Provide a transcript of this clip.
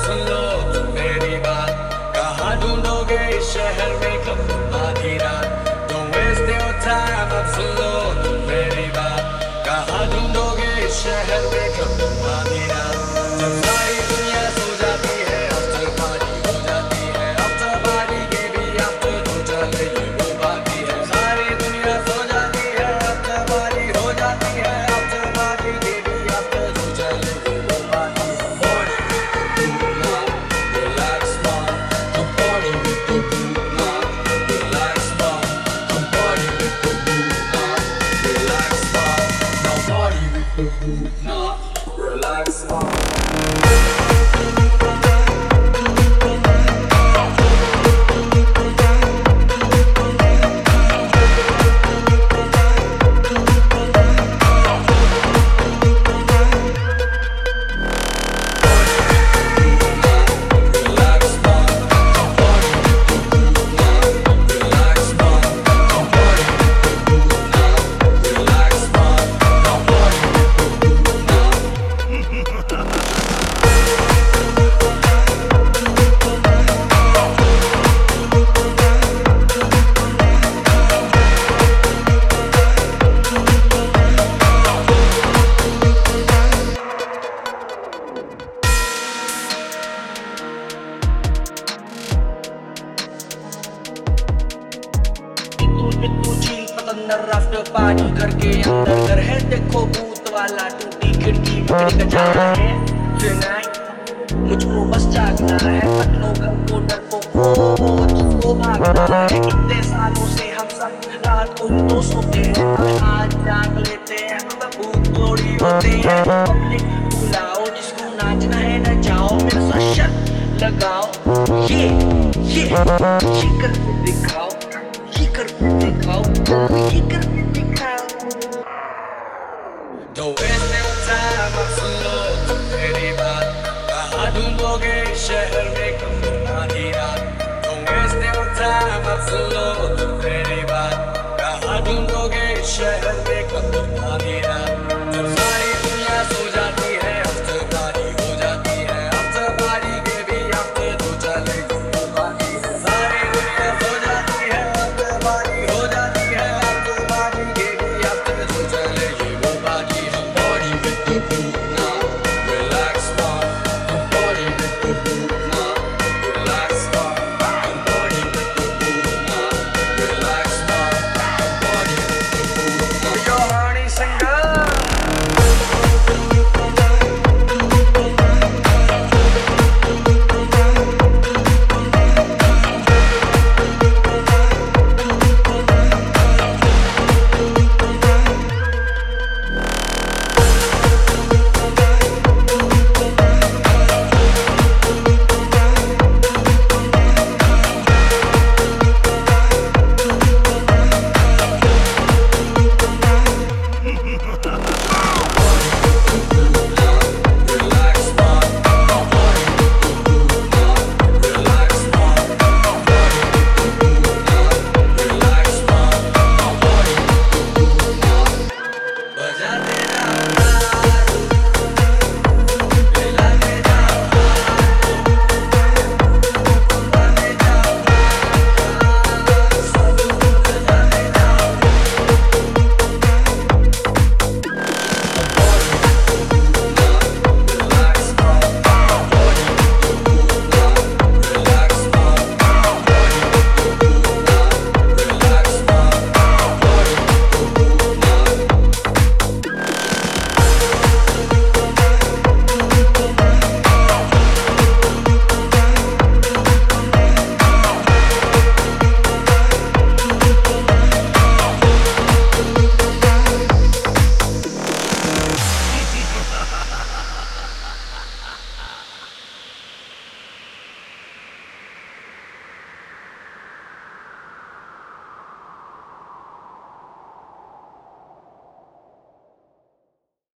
सुन लो तुम मेरी बात, कहाँ ढूंढोगे इस शहर में कब आधी रात। Don't waste your time, अब सुन लो तुम मेरी बात, कहाँ ढूंढोगे इस शहर में कब आधी रात। जब सारी दुनिया सो जाती है आफ्टर पार्टी हो जाती है, आफ्टर पार्टी के भी आफ्टर तो चले ये वो बाकी है। सारी दुनिया सो जाती है आफ्टर पार्टी हो जाती है, आफ्टर पार्टी के भी आफ्टर तो चले ये वो बाकी है। Relax man, come party with the group now. Relax man, come party with the group now. Relax man, now party with the group now. Relax man. After party घर के अंदर घर है, देखो भूत वाला टूटी खिड़की बिगड़ी का जाला है। Tonight मुझको बस जागना है, पटलों घर को डरपोक तुझको भागना है। कितने सालों से हम सब रात को तो सोते हैं, आज जाग लेते हैं, भूत थोड़ी होते हैं। पब्लिक बुलाओ जिसको नाचना है न जाओ, मेरे साथ शर्त लगाओ। ये करके दिखाओ, ये करके दिखाओ, ये करके दिखाओ। Don't waste your time, अब सुन लो तुम मेरी बात, कहाँ ढूंढोगे इस शहर में कब आधी रात। Don't waste your time, अब सुन लो तुम मेरी बात, कहाँ ढूंढोगे इस शहर में कब आधी रात।